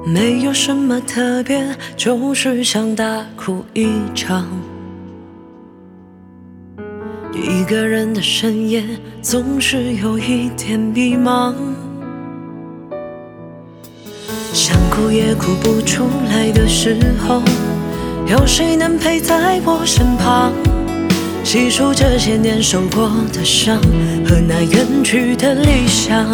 没有什么特别，就是想大哭一场。一个人的深夜，总是有一点迷茫，想哭也哭不出来的时候，有谁能陪在我身旁？细数这些年受过的伤和那远去的理想，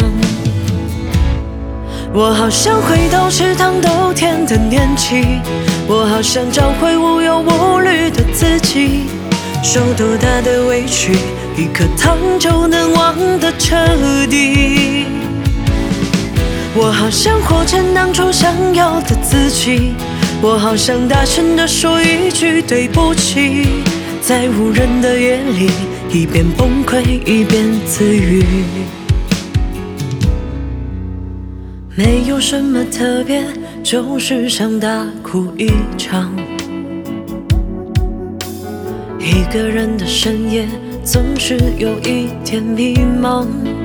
我好想回到池塘豆甜的年纪，我好想找回无忧无虑的自己，受多大的委屈，一颗糖就能忘得彻底。我好想活成当初想要的自己，我好想大声地说一句对不起，在无人的夜里，一边崩溃一边自愈。没有什么特别，就是想大哭一场。一个人的深夜，总是有一点迷茫，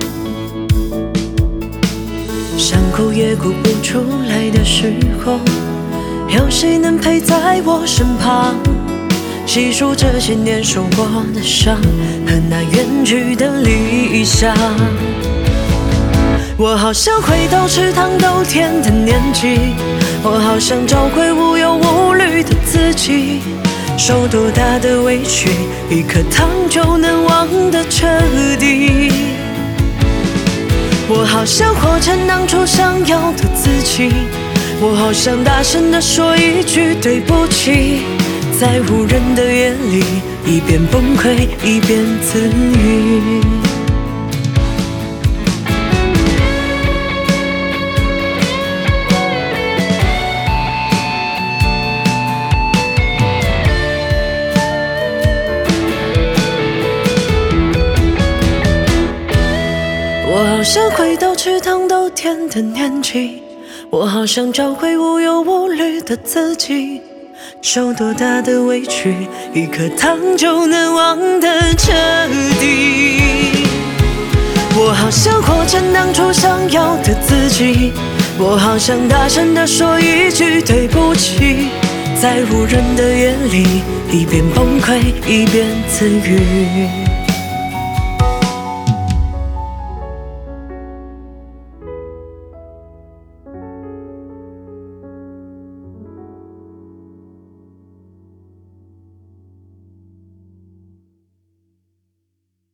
想哭也哭不出来的时候，有谁能陪在我身旁？细数这些年受过的伤和那远去的理想，我好想回到池塘豆甜的年纪，我好想找回无忧无虑的自己，受多大的委屈，一颗糖就能忘得彻底。我好想活成当初想要的自己，我好想大声地说一句对不起，在无人的夜里，一边崩溃一边自愈。我好想回到池塘豆甜的年纪，我好想找回无忧无虑的自己，受多大的委屈，一颗糖就能忘得彻底。我好想活成当初想要的自己，我好想大声地说一句对不起，在无人的夜里，一边崩溃一边自愈。